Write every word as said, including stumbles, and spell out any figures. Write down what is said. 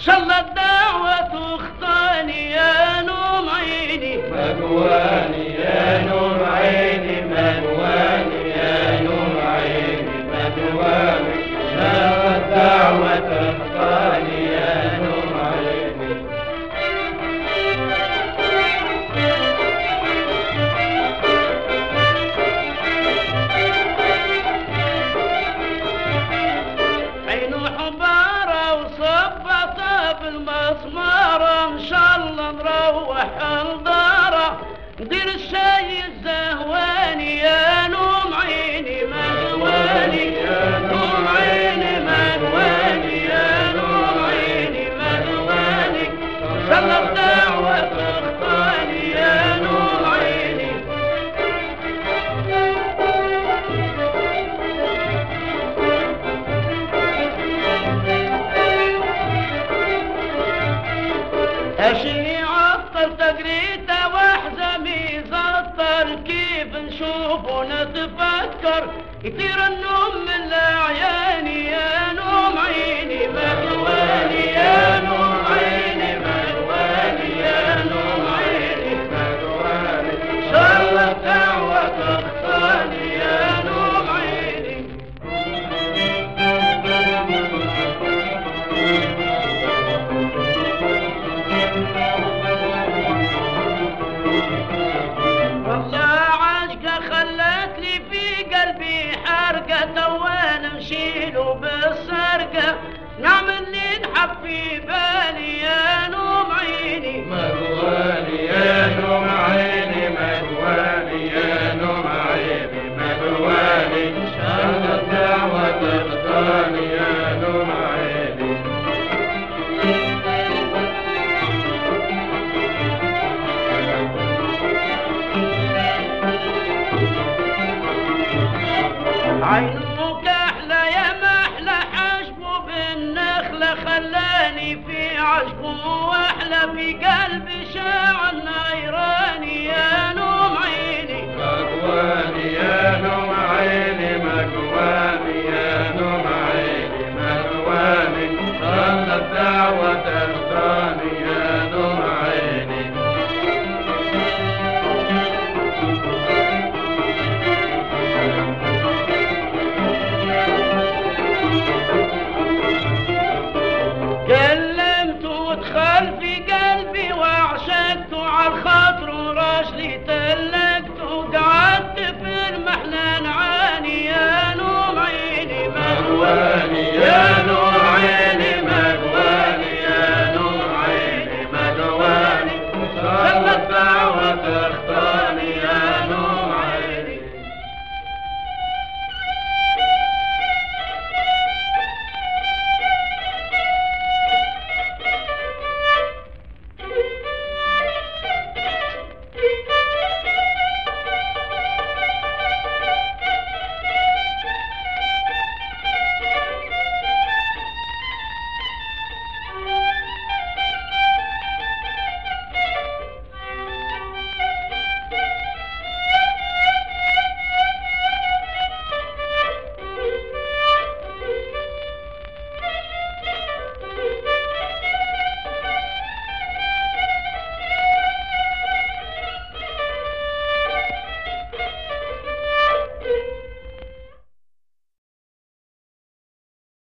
شاء الله الدعوة تخطاني يا نوم عيني مجواني يا نور عيني مجواني يا نور عيني مجواني شاء الدعوة تخطاني يا نور عيني عينه حبارة وصبطة بالمسمارة ان شاء الله نروح الدارة ندير الشاي الزهواني يا نوم عيني مجواني يا نوم عيني مجواني يا نوم عيني مجواني ان شاء الله الدعوة تخطاني يا نوم عيني اشي عطل تقريته واحزمي زطر كيف نشوف ونتفكر يطير النوم من الاعياني يا نوم عيني مجواني يا نوم عيني مجواني يا نوم عيني مجواني ان شاء الله الدعوة تخطاني يا نوم عيني والله عاشقة خلت لي في قلبي حرقة وانا نشيله بالسرقة نعمل اللي نحب في بالي يا نوم عيني مجواني يا نوم عيني مجواني يا نوم عيني مجواني إن شاء الله الدعوة تخطاني يا نوم عيني عينه كحلة يا محلى حشبه بالنخلة خلاني في عشقه واحلى في قلبي شاع النيراني يا نوم عيني مجواني يا نوم عيني مجواني يا نوم